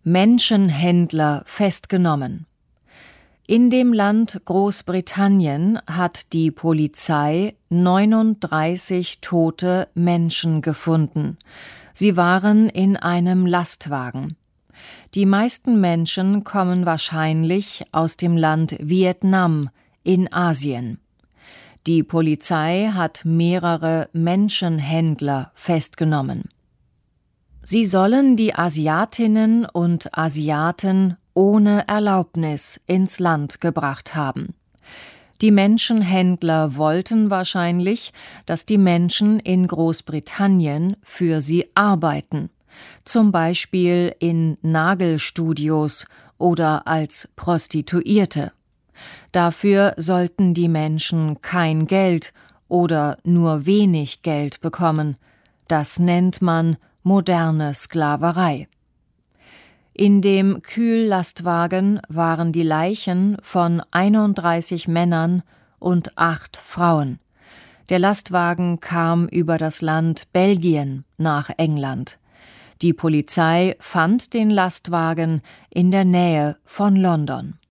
Menschenhändler festgenommen. In dem Land Großbritannien hat die Polizei 39 tote Menschen gefunden. Sie waren in einem Lastwagen. Die meisten Menschen kommen wahrscheinlich aus dem Land Vietnam in Asien. Die Polizei hat mehrere Menschenhändler festgenommen. Sie sollen die Asiatinnen und Asiaten ohne Erlaubnis ins Land gebracht haben. Die Menschenhändler wollten wahrscheinlich, dass die Menschen in Großbritannien für sie arbeiten, zum Beispiel in Nagelstudios oder als Prostituierte. Dafür sollten die Menschen kein Geld oder nur wenig Geld bekommen. Das nennt man moderne Sklaverei. In dem Kühllastwagen waren die Leichen von 31 Männern und 8 Frauen. Der Lastwagen kam über das Land Belgien nach England. Die Polizei fand den Lastwagen in der Nähe von London.